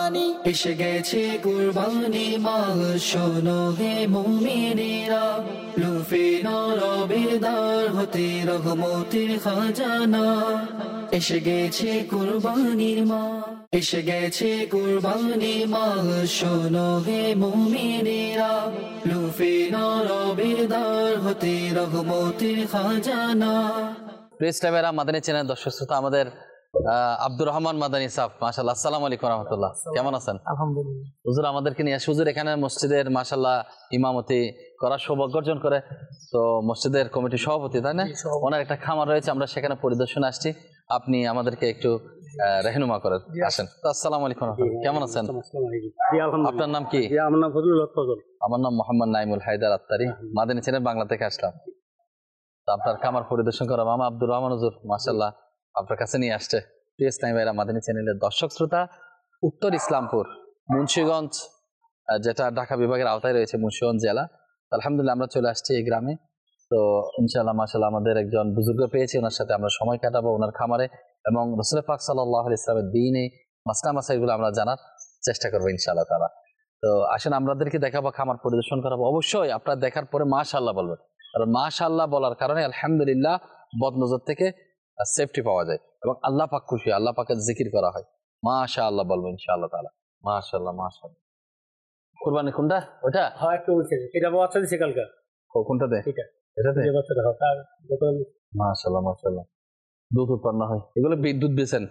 কুরবানি এসে গেছে কুরবানি মাস শোনো হে মুমিনেরা লুফে নরবের দ্বার হতে রহমতের খাজানা এসে গেছে কুরবানির মাস এসে গেছে কুরবানির মাস শোনো হে মুমিনেরা লুফে নরবের দ্বার হতে রহমতের খাজানা। প্রেস টাইমেরা মাদানী চ্যানেল দর্শক শ্রোতা আমাদের আব্দুর রহমান মাদানী সাহেব মাশাআল্লাহ আসসালামু আলাইকুম রাহমাতুল্লাহ কেমন আছেন? আলহামদুলিল্লাহ। হুজুর আমাদেরকে নিয়ে হুজুর এখানে মসজিদের মাশাআল্লাহ ইমামতি করার সৌভাগ্য অর্জন করে, তো মসজিদের কমিটির সভাপতি তাই না, ওনার একটা খামার রয়েছে, আমরা সেখানে পরিদর্শনে আসছি, আপনি আমাদেরকে একটু রহনুমা করেন আসেন। আসসালামু আলাইকুম কেমন আছেন? আপনার নাম কি? আমার নাম ফজলুল হক ফজল। আমার নাম মোহাম্মদ নাইমুল হায়দার আত্তারি, মাদানী চ্যানেল বাংলা থেকে আসলাম। আপনার খামার পরিদর্শন করা মামা আব্দুর রহমান হুজুর মাশাআল্লাহ আপনার কাছে নিয়ে আসছে। প্রিয় ইসলামী ভাইরা মাদানী চ্যানেলের দর্শক শ্রোতা, উত্তর ইসলামপুর মুন্সিগঞ্জ যেটা ঢাকা বিভাগের আওতায় রয়েছে মুন্সিগঞ্জ জেলা, আলহামদুলিল্লাহ আমরা চলে আসছি এই গ্রামে। তো ইনশাআল্লাহ মাশাআল্লাহ আমাদের একজন বুজুর্গ পেয়েছি, ওনার সাথে আমরা সময় কাটাবো ওনার খামারে, এবং রাসূল পাক সাল্লাল্লাহু আলাইহি ওয়াসাল্লামের দ্বীনে মাসলা মাসাইলগুলো আমরা জানার চেষ্টা করবো ইনশাআল্লাহ তাআলা। তো আসেন আমাদেরকে দেখাবো, খামার পরিদর্শন করাবো, অবশ্যই আপনারা দেখার পরে মাশাআল্লাহ বলবেন, কারণ মাশাআল্লাহ বলার কারণে আলহামদুলিল্লাহ বদনজর থেকে সেফটি পাওয়া যায় এবং আল্লাহ পাক খুশি, আল্লাহ পাকের জিকির করা হয়। মাশাআল্লাহ বলবো ইনশাআল্লাহ তাআলা। মাশাআল্লাহ মাশাআল্লাহ। কুরবানি কোনটা? ওটা হ্যাঁ একটু বলছে এটা বাচ্চা দিছে কালকে। কোনটাতে? এটা এটাতে যে বাচ্চাটা হয় তার যত মাশাআল্লাহ মাশাআল্লাহ দুধ উৎপন্ন হয়, এগুলো বিদ্যুৎ বেচেন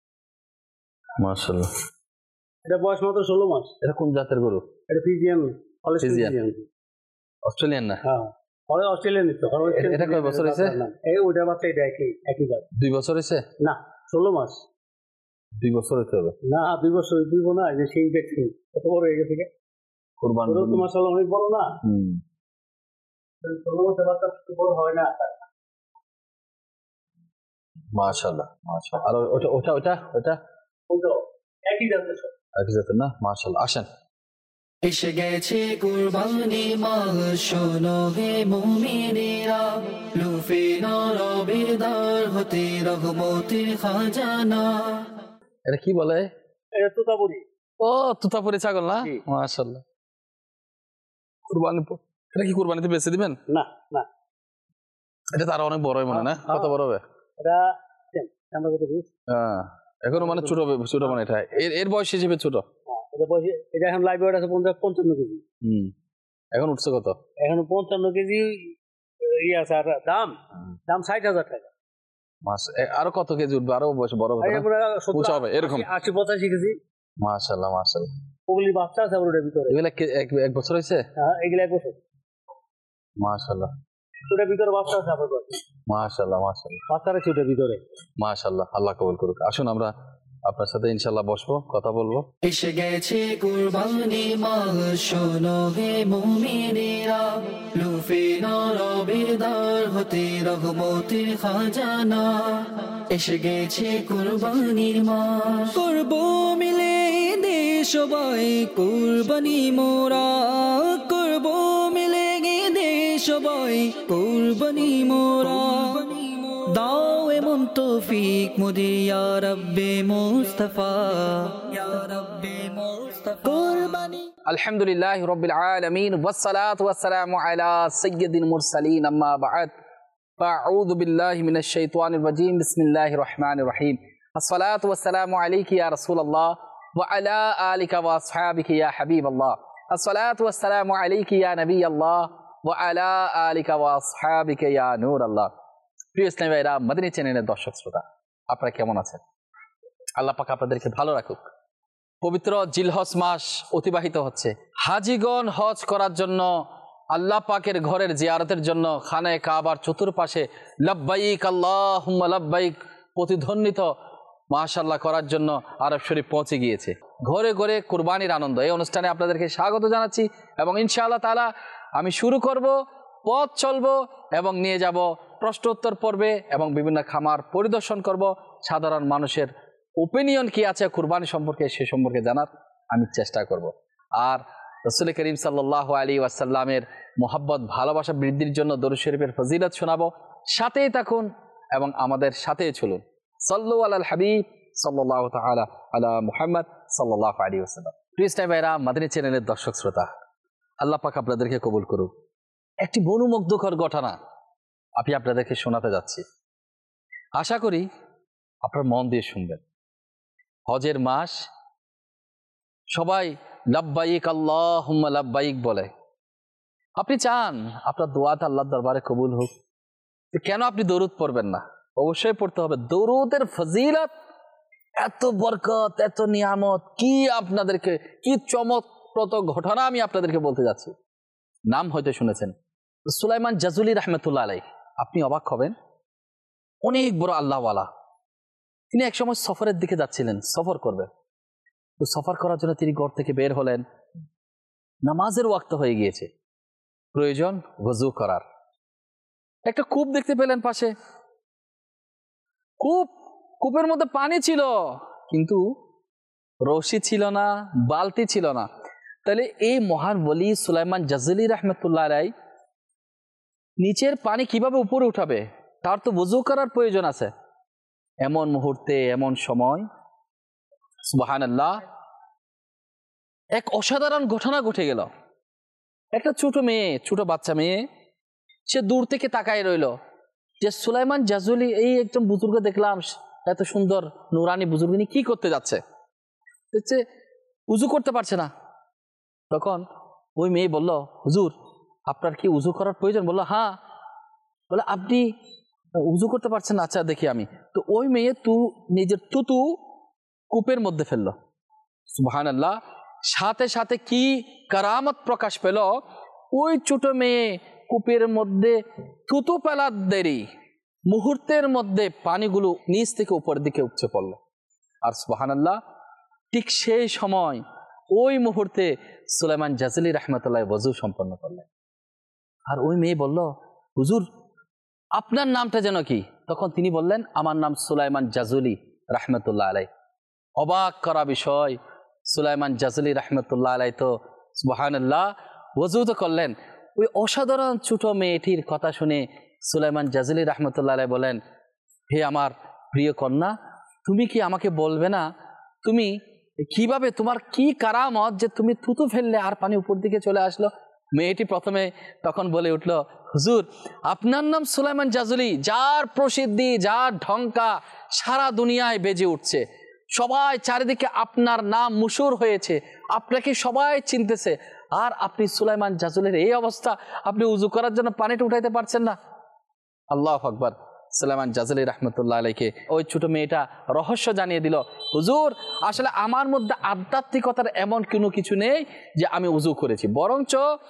মাশাআল্লাহ। এটা বয়স মাত্র 16 মাস। এটা কোন জাতের গরু? এটা ফিজিয়ান, ফিজিয়ান অস্ট্রেলিয়ান না? হ্যাঁ হয় অস্ট্রেলিয়ান তো। এটা কয় বছর হয়েছে? এই ওটা বাচ্চা এটা একই জাত। 2 বছর হয়েছে? না 16 মাস। 2 বছর হতে হবে না 2 বছর দিব না, যে সেই দেখছি কত বড় হয়ে গেছে কুরবানি গরু তো মাশাআল্লাহ অনেক বড় না। 16 মাসের বাচ্চা বড় হয় না মাশাআল্লাহ মাশাআল্লাহ। আর ওটা ওটা ওটা ওটা ওটা একই জাতের সব। একই জাতের না? মাশাআল্লাহ। আসেন এসে গেছে কুরবানি মাস শোনো হে মুমিনেরা লুফে নরবের দ্বার হতে রহমতের খাজানা। এটা কি বলে? এটা তোতাপুরি। ও তুতাপুরি ছাগল না? জি। মাশাআল্লাহ। কুরবানি এটা কি কুরবানিতে বেচে দিবেন? না না এটা তো আরো অনেক বড় হয় মনে হয় না? কত বড় হবে এটা আমরা কত দিই? হ্যাঁ এখনো মানে ছোট ছোট মানে এটা এর বয়স হিসেবে ছোট। এটা বয়স এটা এখন লাইভ ওয়েট আছে 55 কেজি। এখন উঠছে কত? এখন 55 কেজি আছে। আর দাম 60,000 টাকা। মাস আরো কত কেজি উঠবে? আরো বয়স বড় হবে না? উঁচা হবে এরকম 80-85 কেজি। মাশাআল্লাহ মাশাআল্লাহ। ওগুলি বাচ্চা আছে ওটার ভিতরে। এগুলা এক বছর হয়েছে? হ্যাঁ এগুলা 1 বছর। মাশাআল্লাহ। ওটার ভিতরে বাচ্চা আছে আপনার কাছে। মাশাআল্লাহ মাশাআল্লাহ। বাচ্চা আছে ওটার ভিতরে। মাশাআল্লাহ আল্লাহ কবুল করুক। আসুন আমরা আপনার সাথে ইনশাআল্লাহ বসবো, কথা বলবো। এসে গেছে কুরবানি মাস শোনো হে মুমিনেরা লুফে নরবের দ্বার হতে রহমতের খাজানা এসে গেছে কুরবানির মাস। করব মিলে দে সবাই কুরবানি মোরা, করব মিলে দে সবাই কুরবানি মোরা। দাও এমন তৌফিক মোদের ইয়া রব্বে মুস্তাফা, ইয়া রব্বে মুস্তাফা। কুরবানি আলহামদুলিল্লাহি রাব্বিল আলামিন ওয়াসসালাতু ওয়াসসালামু আলা সাইয়্যিদিল মুরসালিন আম্মা বা'দ ফাআউযু বিল্লাহি মিনাশ শাইতানির রাজীম বিসমিল্লাহির রহমানির রহিম। আসসালাতু ওয়াসসালামু আলাইকা ইয়া রাসূলুল্লাহ ওয়া আলা আলিকা ওয়া আসহাবিকা ইয়া হাবিবাল্লাহ। আসসালাতু ওয়াসসালামু আলাইকা ইয়া নবিয়াল্লাহ ওয়া আলা আলিকা ওয়া আসহাবিকা ইয়া নূরাল্লাহ। প্রিয় ইসলামী ভাইরা মাদানী চ্যানেলের দর্শক শ্রোতা, আপনারা কেমন আছেন? আল্লাহ পাক আপনাদেরকে ভালো রাখুক। পবিত্র জিলহজ মাস অতিবাহিত হচ্ছে, হাজিগণ হজ করার জন্য আল্লাহ পাকের ঘরের জিয়ারতের জন্য খানায়ে কাবার চতুর্পাশে লব্বাইক আল্লাহুম্মা লব্বাইক প্রতিধ্বনিত মাশাআল্লাহ করার জন্য আরব শরীফ পৌঁছে গিয়েছে। ঘরে ঘরে কুরবানির আনন্দ, এই অনুষ্ঠানে আপনাদেরকে স্বাগত জানাচ্ছি এবং ইনশাআল্লাহ তাআলা আমি শুরু করব, পথ চলবো এবং নিয়ে যাব প্রশ্নোত্তর পর্বে এবং বিভিন্ন খামার পরিদর্শন করব। সাধারণ মানুষের ওপিনিয়ন কি আছে কুরবানি সম্পর্কে সে সম্পর্কে জানার আমি চেষ্টা করব। আর রাসূল করিম সাল্লাল্লাহু আলাইহি ওয়াসাল্লামের মোহাব্বত ভালোবাসা বৃদ্ধির জন্য দরুদ শরীফের ফজিলত শোনাবো। সাথেই থাকুন এবং আমাদের সাথেই চলুন। সাল্লু আলাল হাবিব সাল্লাল্লাহু তাআলা আলা মুহাম্মদ সাল্লাল্লাহু আলাইহি ওয়াসাল্লাম। প্রিয় ইসলামী ভাইরা, মাদানী চ্যানেলের দর্শক শ্রোতা, আল্লাহ পাক আপনাদেরকে কবুল করুক। একটি মনোমুগ্ধকর ঘটনা আমি আপনাদেরকে শোনাতে যাচ্ছি। আশা করি আপনার মন দিয়ে শুনবেন। হজের মাস, সবাই লাব্বাইক আল্লাহুম্মা লাব্বাইক বলে। আপনি চান আপনার দোয়াত আল্লাহর দরবারে কবুল হোক, কেন আপনি দরুদ পড়বেন না? অবশ্যই পড়তে হবে। দরুদের ফজিলত, এত বরকত, এত নিয়ামত, কি আপনাদেরকে কি চমকপ্রদ ঘটনা আমি আপনাদেরকে বলতে যাচ্ছি। নাম হয়তো শুনেছেন, সুলাইমান জাজুলি রাহমাতুল্লাহ আলাইহি। আপনি অবাক হবেন, অনেক বড় আল্লাহওয়ালা। তিনি একসময় সফরের দিকে যাচ্ছিলেন, সফর করবেন। তো সফর করার জন্য তিনি ঘর থেকে বের হলেন। নামাজের ওয়াক্ত হয়ে গিয়েছে, প্রয়োজন ওযু করার। একটা কূপ দেখতে পেলেন পাশে। কূপের মধ্যে পানি ছিল, কিন্তু রশি ছিল না, বালতি ছিল না। তাহলে এই মহান ওলি সুলাইমান জাজুলি রাহমাতুল্লাহ আলাইহি নিচের পানি কিভাবে উপরে উঠাবে? তার তো ওযু করার প্রয়োজন আছে। এমন মুহূর্তে, এমন সময় সুবহানাল্লাহ, এক অসাধারণ ঘটনা ঘটে গেল। একটা ছোট বাচ্চা মেয়ে, সে দূর থেকে তাকায় রইল যে সুলাইমান জাজুলি, এই একজন বুজুর্গ দেখলাম, এত সুন্দর নুরানি বুজুর্গ, কি করতে যাচ্ছে? দেখছে উজু করতে পারছে না। তখন ওই মেয়ে বলল, হুজুর আপনার কি উজু করার প্রয়োজন? বলল হ্যাঁ। বলে আপনি উজু করতে পারছেন না? আচ্ছা দেখি আমি। তো ওই মেয়ে নিজের থুতু কূপের মধ্যে ফেললো। সুবহানাল্লাহ, সাথে সাথে কি কারামত প্রকাশ পেল। ওই ছোট মেয়ে কূপের মধ্যে থুতু ফেলার দেরি, মুহূর্তের মধ্যে পানিগুলো নিচ থেকে উপরের দিকে উপচে পড়ল। আর সুবহানাল্লাহ, ঠিক সেই সময় ওই মুহূর্তে সুলাইমান জাজুলি রাহমাতুল্লাহ ওযু সম্পন্ন করলেন। আর ওই মেয়ে বলল, হুজুর আপনার নামটা যেন কি? তখন তিনি বললেন, আমার নাম সুলাইমান জাজুলি রাহমাতুল্লাহ আলাইহি। অবাক করা বিষয়, সুলাইমান জাজুলি রাহমাতুল্লাহ আলাইহি তো সুবহানাল্লাহ ওযু তো করলেন। ওই অসাধারণ ছোট মেয়েটির কথা শুনে সুলাইমান জাজুলি রাহমাতুল্লাহ আলাইহি বলেন, হে আমার প্রিয় কন্যা, তুমি কি আমাকে বলবে না তুমি কিভাবে, তোমার কি কারামত যে তুমি থুতু ফেললে আর পানি উপর দিকে চলে আসলো? মেয়েটি প্রথমে তখন বলে উঠল, হুজুর আপনার নাম সুলাইমান জাজুলি, যার প্রসিদ্ধি, যার ঢঙ্কা সারা দুনিয়ায় বেজে উঠছে। সবাই চারিদিকে আপনার নাম মুশহুর হয়েছে, আপনাকে সবাই চিনতেছে। আর আপনি সুলাইমান জাজুলের এই অবস্থা, আপনি উজু করার জন্য পানিটা উঠাইতে পারছেন না। আল্লাহু আকবার। সুলাইমান জাজুলি রাহমাতুল্লাহ আলাইহি ওই ছোট মেয়েটা রহস্য জানিয়ে দিল, হুজুর আসলে আমার মধ্যে আধ্যাত্মিকতার এমন কোনো কিছু নেই যে আমি উজু করেছি, বরঞ্চ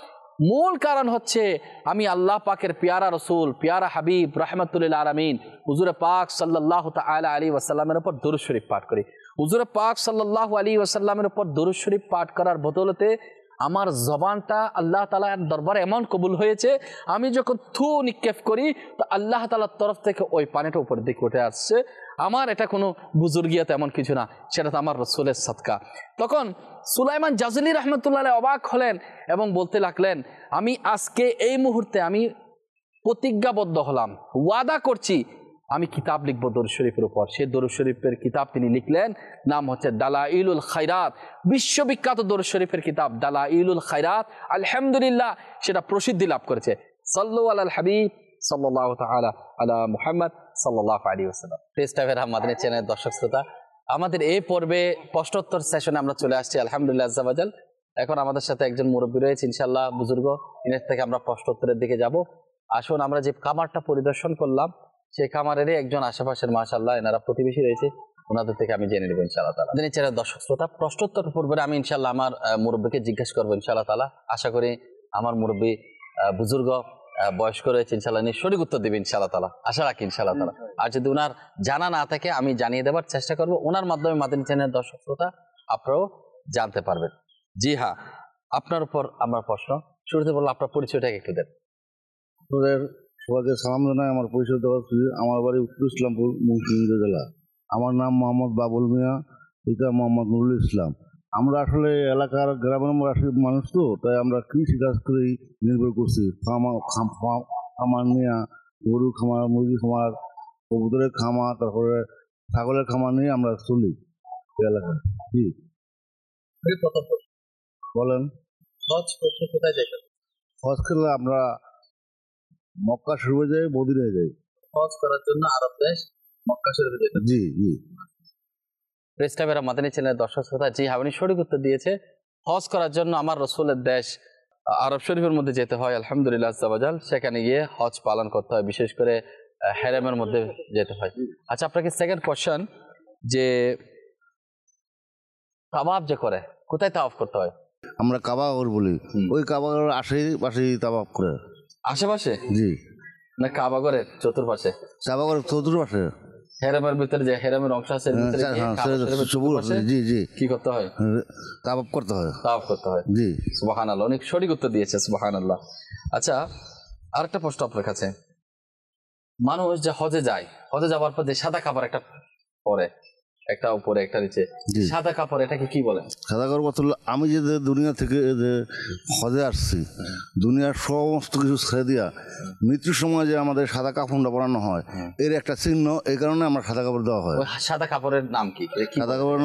মূল কারণ হচ্ছে আমি আল্লাহ পাকের পেয়ারা রসুল, পেয়ারা হাবিব রাহমাতুল লিল আলামিন হুজুরে পাক সাল্লাল্লাহু তাআলা আলাইহি ওয়াসাল্লামের উপর দরুদ শরীফ পাঠ করি। হুজুরে পাক সাল্লাল্লাহু আলাইহি ওয়াসাল্লামের উপর দরুদ শরীফ পাঠ করার বদৌলতে আমার জবানটা আল্লাহ তাআলার দরবারে এমন কবুল হয়েছে, আমি যখন থু নিক্ষেপ করি তো আল্লাহ তাআলার তরফ থেকে ওই পানিটা উপর দিকে উঠে আসছে। আমার এটা কোনো বুজুর্গিয়াত এমন কিছু না, সেটা তো আমার রসুলের সাদকা। তখন সুলাইমান জাজুলি রাহমাতুল্লাহ আলাইহি অবাক হলেন এবং বলতে লাগলেন, আমি আজকে এই মুহূর্তে আমি প্রতিজ্ঞাবদ্ধ হলাম, ওয়াদা করছি আমি কিতাব লিখবো দরুদ শরীফের উপর। সে দরুদ শরীফের কিতাব তিনি লিখলেন, নাম হচ্ছে দালাইলুল খায়রাত, বিশ্ববিখ্যাত দরুদ শরীফের কিতাব দালাইলুল খায়রাত। আলহামদুলিল্লাহ সেটা প্রসিদ্ধি লাভ করেছে। সাল্লু আলাল হাবিব সাল্লাল্লাহু তাআলা আলা মুহাম্মদ সাল্লাল্লাহু আলাইহি ওয়াসাল্লাম। ফেসটাইভের মাদানী চ্যানেলের দর্শক শ্রোতা, আমাদের এই পর্বে প্রশ্নোত্তর সেশনে আমরা চলে আসছি আলহামদুলিল্লাহ আজ্জা ওয়া জাল। এখন আমাদের সাথে একজন মুরব্বী রয়েছে ইনশাআল্লাহ, বুজুর্গ, এর থেকে আমরা প্রশ্নোত্তরের দিকে যাব। আসুন, আমরা যে খামারটা পরিদর্শন করলাম সেই খামারেরই একজন আশেপাশের মাশাআল্লাহ এনারা প্রতিবেশী রয়েছে, ওনাদের থেকে আমি জেনে নেব ইনশাআল্লাহ তাআলা। দিনের চ্যানেল দর্শক শ্রোতা, প্রশ্নোত্তর পূর্বে আমি ইনশাআল্লাহ আমার মুরব্বীকে জিজ্ঞেস করবো ইনশাআল্লাহ তাআলা। আশা করি আমার মুরব্বী বুজুর্গ বয়স্ক রয়েছে, ইনশাআল্লাহ সঠিক উত্তর দেবে ইনশাআল্লাহ তাআলা, আশা রাখি ইনশাআল্লাহ তাআলা। আর যদি ওনার জানা না থাকে আমি জানিয়ে দেওয়ার চেষ্টা করব, ওনার মাধ্যমে মাদানী চ্যানেলের দর্শক শ্রোতা আপনারাও জানতে পারবেন। জি হ্যাঁ, আপনার উপর আমার প্রশ্ন। শুরুতে বললাম আপনার পরিচয়টাকে একটু দেন। সবাইকে সালাম জানাই। আমার পরিচয় দেওয়া, আমার বাড়ি উত্তর ইসলামপুর, মুন্সিগঞ্জ জেলা। আমার নাম মোহাম্মদ বাবুল মিয়া, পিতা মোহাম্মদ নুরুল ইসলাম। আমরা আসলে এলাকার গ্রামের মানুষ তো, তাই আমরা কৃষি কাজ করেই নির্ভর করছি। খামার নিয়ে, গরু খামার, মুরগি খামার, কবুতরের খামার, তারপরে ছাগলের খামার নিয়ে আমরা চলি এলাকায়। জি। প্রথম প্রশ্ন, বলেন। হজ করতে কোথায় যেতে? হজ করলে আমরা মক্কা শরীফে যাই, মদিনায় যাই। হজ করার জন্য আরব দেশ মক্কা শরীফে যেতে। জি জি। প্রেস ক্লাবের মাদানী চ্যানেলের দর্শক শ্রোতা, জি হ্যাঁ, উনি সঠিক উত্তর দিয়েছে। হজ করার জন্য আমার রসুলের দেশ আরব শরীফের মধ্যে যেতে হয়, আলহামদুলিল্লাহ আজ্জা ওয়া জাল। সেখানে গিয়ে হজ পালন করতে হয়, বিশেষ করে হেরেমের মধ্যে যেতে হয়। আচ্ছা, আপনাকে সেকেন্ড কোশ্চেন, যে তাওয়াফ যে করে, কোথায় তাওয়াফ করতে হয়? আমরা কাবাগর বলি, ওই কাবাগর আশেপাশেই তাওয়াফ করে। আশেপাশে জি। না কাবাগরের চতুর্পাশে? কাবাগর চতুর্পাশে, হেরামের ভিতরে যে হেরামের অংশ আছে, এর ভিতরে গিয়ে কাবা শরীফের চতুর্পাশে জি জি কি করতে হয়? তাওয়াফ করতে হয়। তাওয়াফ করতে হয়। জি। সুবহানাল্লাহ, অনেক সঠিক উত্তর দিয়েছে, সুবহানাল্লাহ। আচ্ছা, আরেকটা প্রশ্ন আপনার কাছে। মানুষ যে হজে যায়, হজে যাওয়ার পর যে সাদা কাপড় একটা পরে, একটা উপরে একটা নিচে, সাদা কাপড়, এটাকে কি বলে? সাদা কাপড় বলতে আমি যে দুনিয়া থেকে যে হজে আসছি, দুনিয়ার সমস্ত কিছু ছেড়ে দিয়া মৃত্যুর সময় যে আমাদের সাদা কাপড়টা পরানো হয়, এর একটা চিহ্ন, এই কারণে আমরা সাদা কাপড় দেওয়া হয়। ওই সাদা কাপড়ের নাম কি? সাদা কাপড়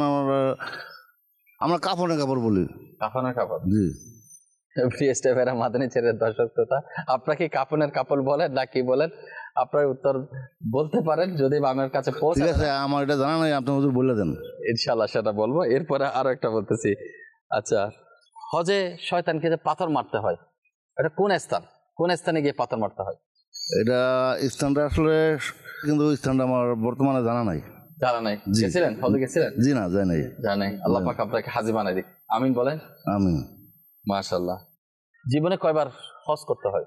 আমরা কাফনের কাপড় বলি। কাফনের কাপড়? জি। প্রিয় স্টেফেরা মাদানী চ্যানেলের দর্শক শ্রোতা, আপনাকে কাফনের কাপড় বলেন না কি বলেন, আপনার উত্তর বলতে পারেন যদি আমার কাছে ঠিক পৌঁছে। আছে, আমার এটা জানা নাই, আপনি হুজুর বলে দেন। ইনশাআল্লাহ সেটা বলবো। এরপরে আরো একটা বলতেছি। আচ্ছা, হজে শয়তানকে যে পাথর মারতে হয়, এটা কোন স্থান, কোন স্থানে গিয়ে পাথর মারতে হয়? এটা স্থানটা আসলে, কিন্তু স্থানটা আমার বর্তমানে জানা নাই। জানা নাই? গেছিলেন হজে, গেছিলেন? জি না, যাই নাই। জানেন, আল্লাহ পাক আপনাকে হাজী বানাই দিক, আমিন বলেন। আমিন। মাশাআল্লাহ। জীবনে কয়বার হজ করতে হয়?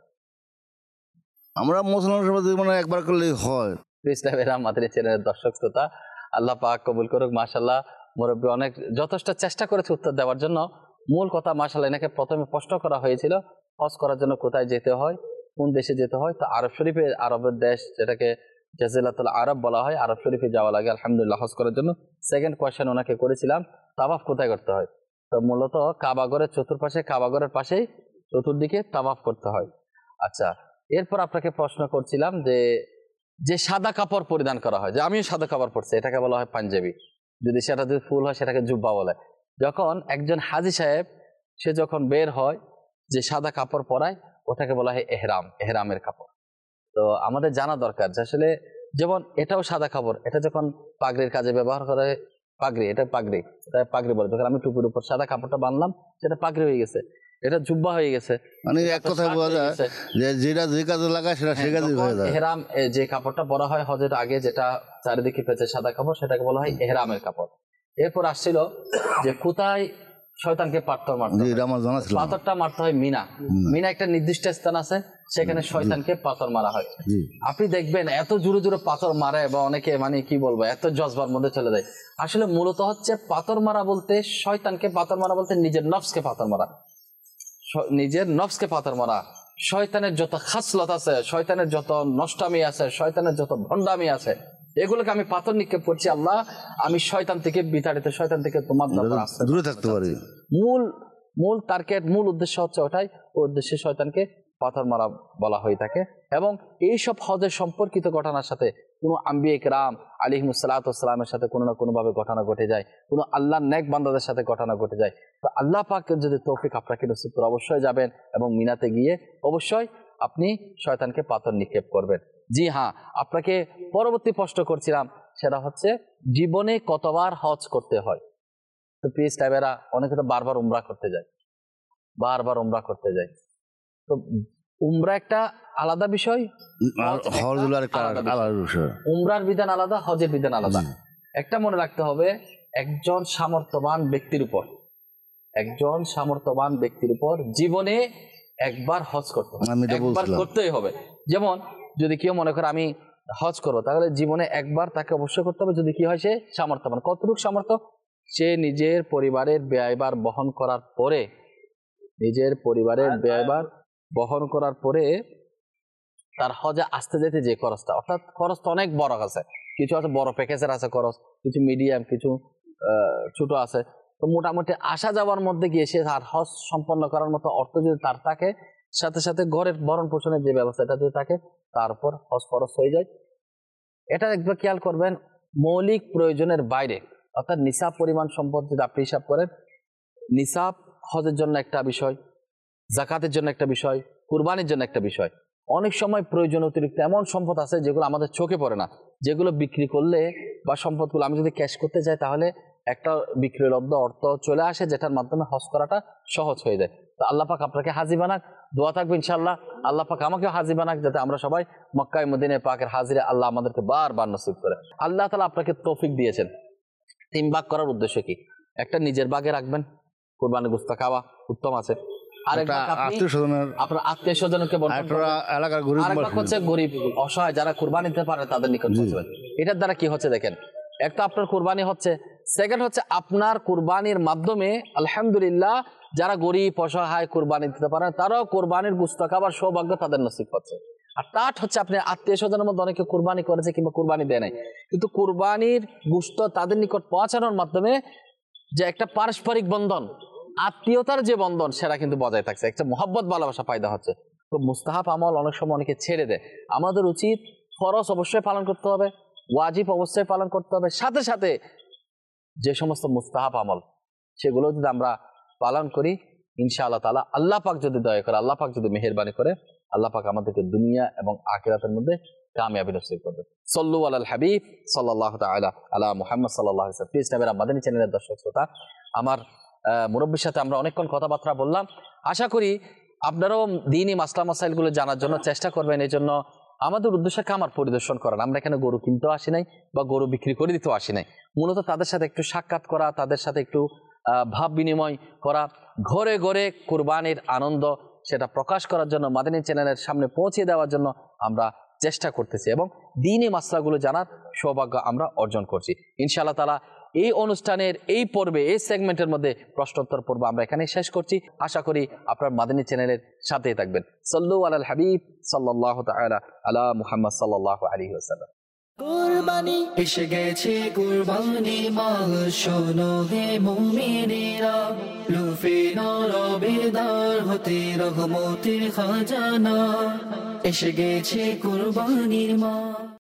আমরা মুসলমান সমাজে মানে একবার করলেই হয়। ইসলামের মাদানী চ্যানেলের দর্শক শ্রোতা, আল্লাহ পাক কবুল করুক। মাশাআল্লাহ, মুরব্বী অনেক যথেষ্ট চেষ্টা করেছে উত্তর দেওয়ার জন্য। মূল কথা, মাশাআল্লাহ, এনাকে প্রথমে প্রশ্ন করা হয়েছিল হজ করার জন্য কোথায় যেতে হয়, কোন দেশে যেতে হয়। তো আরব শরীফে, আরবের দেশ যেটাকে জাজিরাতুল আরব বলা হয়, আরব শরীফে যাওয়া লাগে আলহামদুলিল্লাহ হজ করার জন্য। সেকেন্ড কোয়েশ্চেন ওনাকে করেছিলাম, তাওয়াফ কোথায় করতে হয়? তো মূলত কাবাগরের চতুর্পাশে, কাবাগরের পাশেই চতুর্দিকে তাওয়াফ করতে হয়। আচ্ছা, এরপর আপনাকে প্রশ্ন করছিলাম যে যে সাদা কাপড় পরিধান করা হয়, যে আমিও সাদা কাপড় পরছি, এটাকে বলা হয় পাঞ্জাবি। যদি সেটা যদি ফুল হয় সেটাকে জুব্বা বলে। যখন একজন হাজী সাহেব সে যখন বের হয়, যে সাদা কাপড় পরায়, ওটাকে বলা হয় এহরাম, এহরামের কাপড়। তো আমাদের জানা দরকার যে আসলে, যেমন এটাও সাদা কাপড়, এটা যখন পাগড়ির কাজে ব্যবহার করে, পাগড়ি, এটা পাগড়ি, এটা পাগড়ি বলে। যখন আমি টুপির উপর সাদা কাপড়টা বানলাম, সেটা পাগড়ি হয়ে গেছে, এটা জুব্বা হয়ে গেছে। মানে এক কথায় বোঝা যায় যে যেটা যে কাজে লাগায় সেটা সে কাজে হয়ে যায়। এহরাম, যে কাপড়টা পরা হয় হজের আগে, যেটা চারিদিকে পেঁচে সাদা কাপড়, সেটাকে বলা হয় এহরামের কাপড়। এরপর আসছিল যে কোথায় শয়তানকে পাথর মারতে হয়। এটা আমার জানা ছিল। পাথরটা মারতে হয় মিনা। মিনা একটা নির্দিষ্ট স্থান আছে, সেখানে শয়তানকে পাথর মারা হয়। আপনি দেখবেন এত জোরে জোরে পাথর মারে, বা অনেকে মানে কি বলবো, এত জজবার মধ্যে চলে যায়। আসলে মূলত হচ্ছে পাথর মারা বলতে, শয়তানকে পাথর মারা বলতে নিজের নফসকে পাথর মারা, নিজের নফসকে পাথর মারা। শয়তানের যত খাসলত আছে, শয়তানের যত নষ্টামি আছে, শয়তানের যত ভণ্ডামি আছে, এগুলোকে আমি পাথর নিক্ষেপ করছি। আল্লাহ, আমি শয়তান থেকে বিতাড়িত, শয়তান থেকে তোমার দূরে থাকতে পারি। মূল টার্গেট, মূল উদ্দেশ্য হচ্ছে ওটাই। ওই উদ্দেশ্যে শয়তানকে পাথর মারা বলা হয়ে থাকে। এবং এইসব হজের সম্পর্কিত ঘটনার সাথে কোনো আম্বিয়া কিরাম আলাইহিমুস সালাতু ওয়াস সালামের সাথে কোনো না কোনোভাবে ঘটনা ঘটে যায়, কোনো আল্লাহর নেক বান্দাদের সাথে ঘটনা ঘটে যায়। তো আল্লাহ পাকের যদি তৌফিক আপনাকে নসিব করে, অবশ্যই যাবেন এবং মিনাতে গিয়ে অবশ্যই আপনি শয়তানকে পাথর নিক্ষেপ করবেন। জি হ্যাঁ, আপনাকে পরবর্তী প্রশ্ন করছিলাম, সেটা হচ্ছে জীবনে কতবার হজ করতে হয়? তো প্রিয় সাহেবেরা, অনেকে তো বারবার উমরা করতে যায়, বারবার উমরা করতে যায়। তো উমরা একটা আলাদা বিষয়, উমরার বিধান আলাদা, হজের বিধান আলাদা। একটা মনে রাখতে হবে, একজন সামর্থ্যবান ব্যক্তির উপর, একজন সামর্থ্যবান ব্যক্তির উপর জীবনে একবার হজ করতে হবে, একবার করতেই হবে। যেমন যদি কেউ মনে করে আমি হজ করবো, তাহলে জীবনে একবার তাকে অবশ্যই করতে হবে। যদি কি হয়, সে সামর্থ্যবান। কতটুকু সামর্থ্য? সে নিজের পরিবারের ব্যয়ভার বহন করার পরে, নিজের পরিবারের ব্যয়ভার বহন করার পরে তার হজে আসতে যেতে যে খরচটা, অর্থাৎ খরচ তো অনেক বড় আছে, কিছু আছে বড় প্যাকেজের আছে খরচ, কিছু মিডিয়াম, কিছু ছোট আছে। তো মোটামুটি আসা যাওয়ার মধ্যে গিয়ে সে তার হজ সম্পন্ন করার মতো অর্থ যদি তার থাকে, সাথে সাথে ঘরের ভরণ পোষণের যে ব্যবস্থাটা যদি থাকে, তার উপর হজ খরচ হয়ে যায়। এটা একবার খেয়াল করবেন, মৌলিক প্রয়োজনের বাইরে, অর্থাৎ নিসাব পরিমাণ সম্পদ যদি আপনি হিসাব করেন, নিসাব হজের জন্য একটা বিষয়, জাকাতের জন্য একটা বিষয়, কুরবানির জন্য একটা বিষয়। অনেক সময় প্রয়োজন অতিরিক্ত এমন সম্পদ আছে যেগুলো আমাদের চোখে পড়ে না, যেগুলো বিক্রি করলে বা সম্পদগুলো আমি যদি ক্যাশ করতে যাই তাহলে একটা বিক্রিলব্ধ অর্থ চলে আসে, যেটার মাধ্যমে হজ করাটা সহজ হয়ে যায়। তো আল্লাহ পাক আপনাকে হাজি বানাক, দোয়া থাকবে ইনশাআল্লাহ। আল্লাহ পাক আমাকেও হাজি বানাক, যাতে আমরা সবাই মক্কায় মদিনায় পাকের হাজিরে আল্লাহ আমাদেরকে বারবার নসিব করে। আল্লাহ তাআলা আপনাকে তৌফিক দিয়েছেন। 3 ভাগ করার উদ্দেশ্য কি? একটা নিজের ভাগে রাখবেন, কুরবানি গোশত খাওয়া উত্তম আছে। আরেক ভাগ আপনি আত্মীয়-স্বজনের, আপনার আত্মীয়-স্বজনকে বন্টন করবেন। এলাকার গরিব আরেক ভাগ হচ্ছে গরিব অসহায় যারা কুরবানি দিতে পারে তাদের নিকট পৌঁছবেন। এটার দ্বারা কি হচ্ছে দেখেন, একটা আপনার কুরবানি হচ্ছে, সেকেন্ড হচ্ছে আপনার কুরবানির মাধ্যমে আলহামদুলিল্লাহ যারা গরিব অসহায় কুরবানি দিতে পারে তারাও কুরবানির গোশত খাবার সৌভাগ্য তাদের নসিব হচ্ছে। আর তার হচ্ছে আপনি আত্মীয় স্বজনের মধ্যে অনেকে কুরবানি করেছে কিংবা কুরবানি দেয় নাই, কিন্তু কুরবানির গোশত তাদের নিকট পৌঁছানোর মাধ্যমে যে একটা পারস্পরিক বন্ধন, আত্মীয়তার যে বন্ধন, সেটা কিন্তু বজায় থাকছে, একটা মহব্বত ভালোবাসা পায়দা হচ্ছে। তো মুস্তাহাব আমল অনেক সময় অনেকে ছেড়ে দেয়। আমাদের উচিত ফরজ অবশ্যই পালন করতে হবে, ওয়াজিব অবশ্যই পালন করতে হবে, সাথে সাথে যে সমস্ত মুস্তাহাব আমল সেগুলো যদি আমরা পালন করি ইনশাআল্লাহ তাআলা, আল্লাহ পাক যদি দয়া করে, আল্লাহ পাক যদি মেহেরবানি করে, আল্লাহ পাক আমাদেরকে দুনিয়া এবং আখিরাতের মধ্যে কামিয়াবি নসিব করবে। সাল্লু আলাল হাবিব সাল্লাল্লাহু তাআলা আলা মুহাম্মদ সাল্লাল্লাহু আলাইহি ওয়াসাল্লাম। প্লিজ নবীর মাদানী চ্যানেলের দর্শক শ্রোতা, আমার মুরব্বির সাথে আমরা অনেকক্ষণ কথাবার্তা বললাম। আশা করি আপনারাও দ্বীনি মাসলা মাসাইলগুলো জানার জন্য চেষ্টা করবেন। এই জন্য আমাদের উদ্দেশ্য খামার পরিদর্শন করেন। আমরা এখানে গরু কিনতেও আসি নাই বা গরু বিক্রি করে দিতেও আসি নাই, মূলত তাদের সাথে একটু সাক্ষাৎ করা, তাদের সাথে একটু ভাব বিনিময় করা, ঘরে ঘরে কুরবানির আনন্দ সেটা প্রকাশ করার জন্য, মাদানী চ্যানেলের সামনে পৌঁছে দেওয়ার জন্য আমরা চেষ্টা করতেছি এবং দ্বীনি মাসলাগুলো জানার সৌভাগ্য আমরা অর্জন করছি। ইনশাআল্লাহ তাআলা এই অনুষ্ঠানের এই পর্বে, এই সেগমেন্টের মধ্যে প্রশ্নোত্তর পর্ব আমরা এখানেই শেষ করছি। আশা করি আপনার মাদানী চ্যানেলের সাথেই থাকবেন। সাল্লু আলাল হাবিব সাল্লাল্লাহু তাআলা আলা মুহাম্মদ সাল্লাল্লাহু আলাইহি ওয়াসাল্লাম। কুরবানি এসে গেছে, কুরবানি মাহ শোনো হে মুমিনেরা, লুফে নাও বেদার হতে রহমতের খাজানা, এসে গেছে কুরবানির মাহ।